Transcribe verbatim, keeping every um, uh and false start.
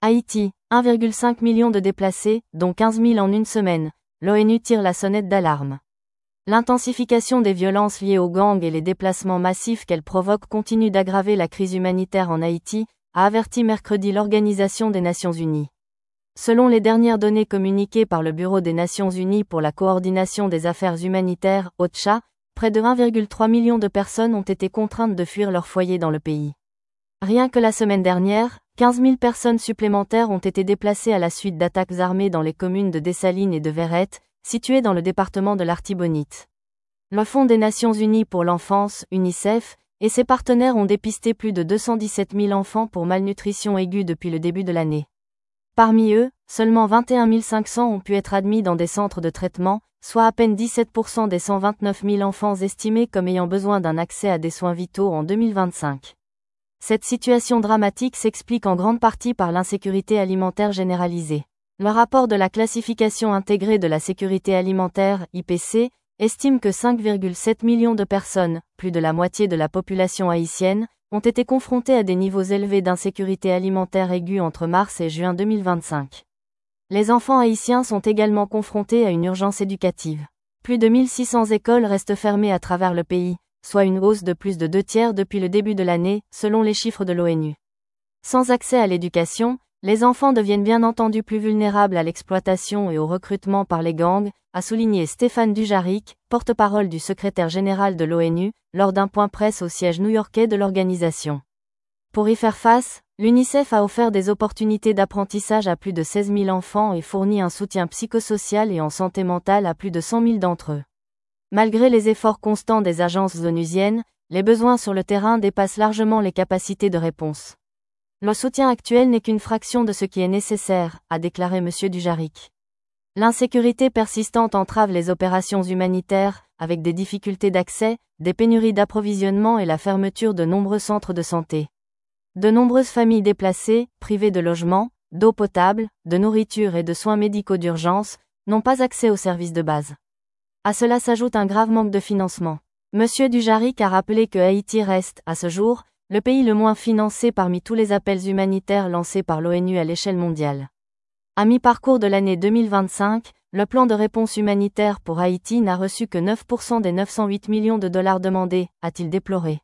Haïti, un virgule cinq million de déplacés, dont quinze mille en une semaine. L'ONU tire la sonnette d'alarme. L'intensification des violences liées aux gangs et les déplacements massifs qu'elles provoquent continuent d'aggraver la crise humanitaire en Haïti, a averti mercredi l'Organisation des Nations Unies. Selon les dernières données communiquées par le Bureau des Nations Unies pour la coordination des affaires humanitaires, OCHA, près de un virgule trois million de personnes ont été contraintes de fuir leur foyer dans le pays. Rien que la semaine dernière, quinze mille personnes supplémentaires ont été déplacées à la suite d'attaques armées dans les communes de Dessalines et de Verrette, situées dans le département de l'Artibonite. Le Fonds des Nations Unies pour l'enfance, UNICEF, et ses partenaires ont dépisté plus de deux cent dix-sept mille enfants pour malnutrition aiguë depuis le début de l'année. Parmi eux, seulement vingt et un mille cinq cents ont pu être admis dans des centres de traitement, soit à peine dix-sept pour cent des cent vingt-neuf mille enfants estimés comme ayant besoin d'un accès à des soins vitaux en deux mille vingt-cinq. Cette situation dramatique s'explique en grande partie par l'insécurité alimentaire généralisée. Le rapport de la classification intégrée de la sécurité alimentaire, I P C, estime que cinq virgule sept millions de personnes, plus de la moitié de la population haïtienne, ont été confrontées à des niveaux élevés d'insécurité alimentaire aiguë entre mars et juin deux mille vingt-cinq. Les enfants haïtiens sont également confrontés à une urgence éducative. Plus de mille six cents écoles restent fermées à travers le pays, soit une hausse de plus de deux tiers depuis le début de l'année, selon les chiffres de l'ONU. Sans accès à l'éducation, les enfants deviennent bien entendu plus vulnérables à l'exploitation et au recrutement par les gangs, a souligné Stéphane Dujarric, porte-parole du secrétaire général de l'ONU, lors d'un point presse au siège new-yorkais de l'organisation. Pour y faire face, l'UNICEF a offert des opportunités d'apprentissage à plus de seize mille enfants et fourni un soutien psychosocial et en santé mentale à plus de cent mille d'entre eux. Malgré les efforts constants des agences onusiennes, les besoins sur le terrain dépassent largement les capacités de réponse. Le soutien actuel n'est qu'une fraction de ce qui est nécessaire, a déclaré M. Dujarric. L'insécurité persistante entrave les opérations humanitaires, avec des difficultés d'accès, des pénuries d'approvisionnement et la fermeture de nombreux centres de santé. De nombreuses familles déplacées, privées de logement, d'eau potable, de nourriture et de soins médicaux d'urgence, n'ont pas accès aux services de base. À cela s'ajoute un grave manque de financement. M. Dujarric a rappelé que Haïti reste, à ce jour, le pays le moins financé parmi tous les appels humanitaires lancés par l'ONU à l'échelle mondiale. À mi-parcours de l'année deux mille vingt-cinq, le plan de réponse humanitaire pour Haïti n'a reçu que neuf pour cent des neuf cent huit millions de dollars demandés, a-t-il déploré.